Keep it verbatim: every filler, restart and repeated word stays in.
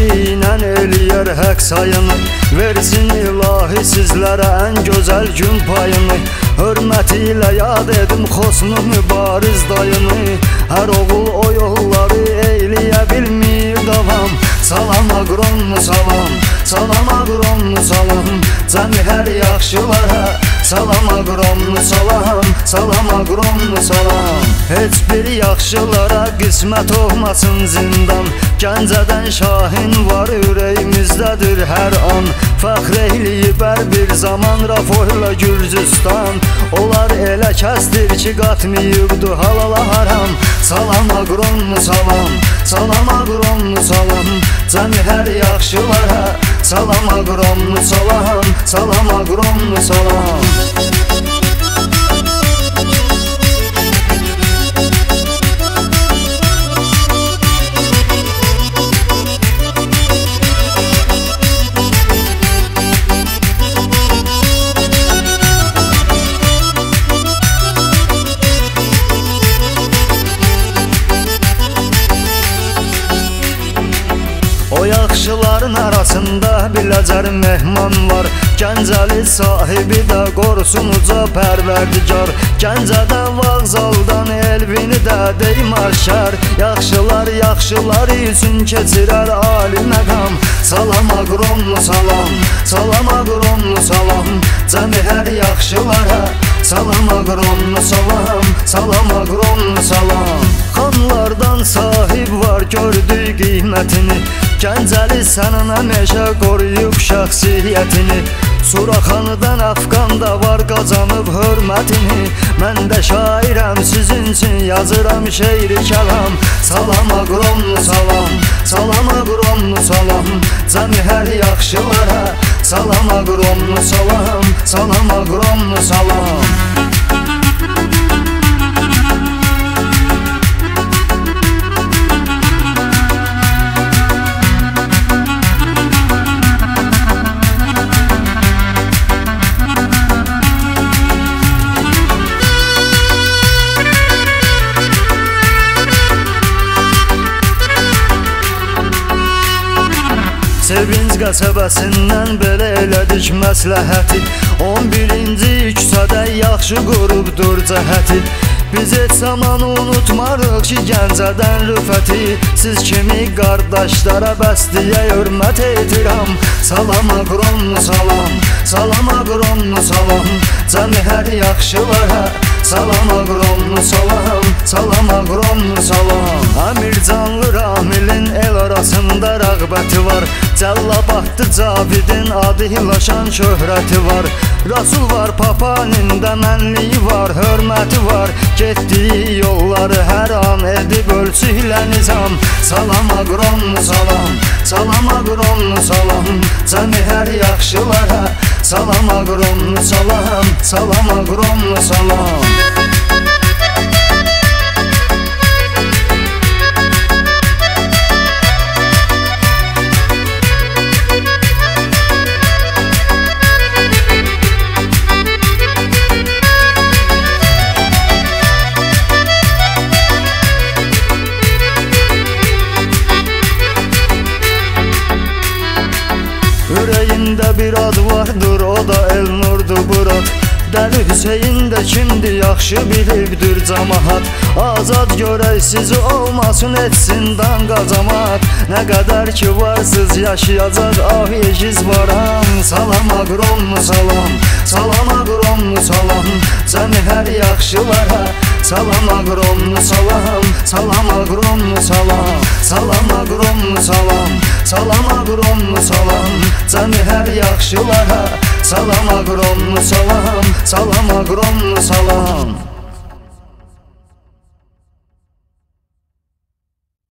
ilə eləyər həq sayını, versin ilahi sizlərə ən gözəl gün payını. Hörməti ilə yad edim xosnu mübariz dayını, hər oğul o yolları eyləyə bilmir davam. Salam aqronlu salam, salam aqronlu salam, cəmi hər yaxşılara. Salam aqronlu salam, salam aqronlu salam. Heç bir yaxşılara qismət olmasın zindan, Gəncədən Şahin var ürəyimizdədir hər an. Fəxr eyləyib hər bir zaman Rafoyla Gürcüstan, onlar elə kəsdir ki qatmayıbdı halala haram. Salam aqronlu salam, salam aqronlu salam, cəmi hər yaxşılara. Salam aqronlu salam, salam aqronlu salam. O yaxşıların arasında biləcər mehman var, Gəncəli sahibi də qorusun uca pərverdigar. Gəncədə vağzaldan Elvini də deymar şər, yaxşılar yaxşılar üçün keçirər ali məqam. Salam aqronlu salam, salam aqronlu salam, cəmi hər yaxşılara. Salam aqronlu salam, salam aqronlu salam. Xanlardan sahib var gördü qiymətini, Gəncəli sənin həmişə qoruyub şəxsiyyətini. Suraxanıdan Əfqan da var qazanıb hörmətini, mən də şairəm sizin üçün yazıram şeiri kəlam. Salam aqronlu salam, salam aqronlu salam, cəmi hər yaxşılara. Salam aqronlu salam, salam aqronlu salam. Sevinc qəsəbəsindən belə elədik məsləhəti, on birinci küçədə yaxşı qurubdur cəhəti. Biz heç zaman unutmarıq ki Gəncədən rüfəti, siz kimi qardaşlara bəsliyə hörmət edirəm. Salam aqronlu salam, salam aqronlu salam, cəmi hər yaxşılara. Salam aqronlu salam, salam aqronlu salam. Əmircanlı Ramilin el arasında rəğbəti var, Cəllabadlı Cavidin adı hilaşan şöhrəti var. Rasul var Papanində mənliyi var, hörməti var, getdiyi yolları hər an edib ölçüylə nizam. Salam aqronlu salam, salam aqronlu salam, cəmi hər yaxşılara. Salam aqronlu salam, salam aqronlu salam. Ürəyində bir ad vardır, o da Elnurdur Burad. Dəli Hüseyin də kimdir, yaxşı bilibdir camahat. Azad görək sizi olmasın, etsin dan qazamat. Nə qədər ki varsız yaşayacaq ah ejiz varam. Salam aqronlu salam, salam aqronlu salam, cəmi hər yaxşılara. Salam aqronlu salam, salam aqronlu salam, salam aqronlu salam, salam aqronlu salam, cəmi hər yaxşılara. Salam aqronlu salam, salam aqronlu salam.